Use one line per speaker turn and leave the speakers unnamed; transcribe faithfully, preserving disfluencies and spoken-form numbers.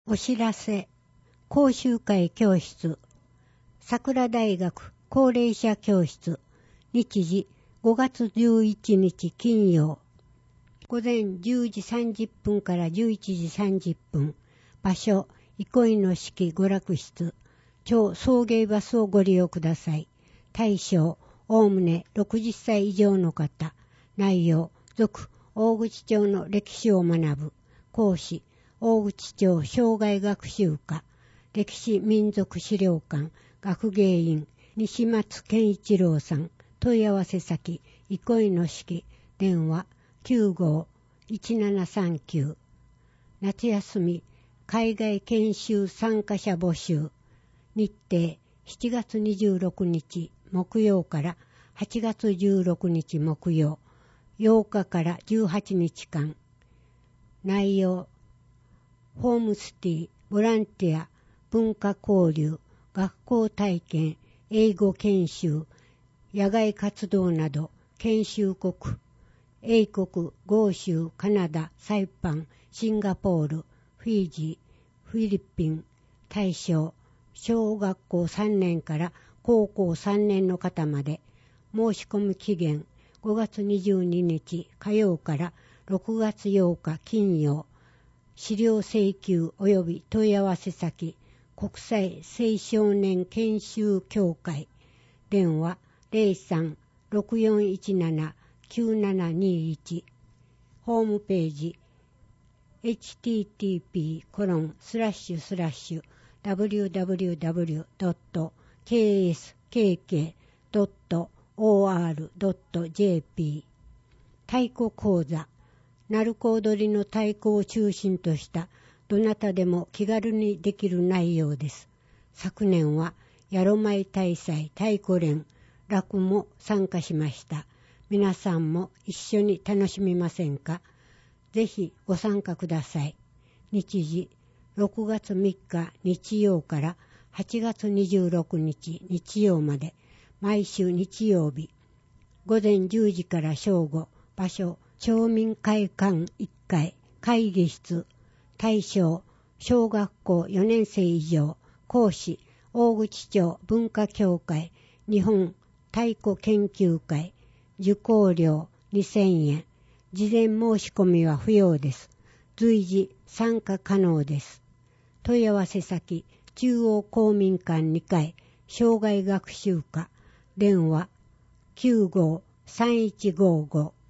お知らせ。講習会教室。桜大学高齢者教室。日時ごがつじゅういちにち金曜。午前じゅうじさんじゅっぷんからじゅういちじさんじゅっぷん。場所、憩いの式娯楽室。超送迎バスをご利用ください。対象、おおむねろくじゅっさい以上の方。内容、続、大口町の歴史を学ぶ。講師、大口町生涯学習科。歴史民族資料館学芸員西松健一郎さん。問い合わせ先、憩いの式。電話 きゅうごーいちななさんきゅう。夏休み海外研修参加者募集。日程しちがつにじゅうろくにち木曜からはちがつじゅうろくにち木曜。ようかからじゅうはちにちかん。内容、ホームステイ、ボランティア、文化交流、学校体験、英語研修、野外活動など、研修国、英国、豪州、カナダ、サイパン、シンガポール、フィジー、フィリピン。対象、小学校さんねんから高校さんねんの方まで。申し込み期限、ごがつにじゅうににち火曜からろくがつようか金曜。資料請求及び問い合わせ先、国際青少年研修協会。電話 ゼロさん ろくよんいちなな きゅうななにいち。ホームページ エイチティーティーピーコロンスラッシュスラッシュダブリューダブリューダブリュードットケーエスケーケードットオーアールドットジェーピー。太鼓講座。鳴子踊りの太鼓を中心としたどなたでも気軽にできる内容です。昨年はやろまい大祭太鼓連楽も参加しました。皆さんも一緒に楽しみませんか？ぜひご参加ください。日時ろくがつみっか日曜からはちがつにじゅうろくにち日曜まで。毎週日曜日。午前じゅうじから正午。場所、町民会館いっかい会議室。対象、小学校よねんせい以上。講師、大口町文化協会日本太鼓研究会。受講料にせんえん。事前申し込みは不要です。随時参加可能です。問い合わせ先、中央公民館にかい生涯学習科。電話 きゅうごーさんいちごーご。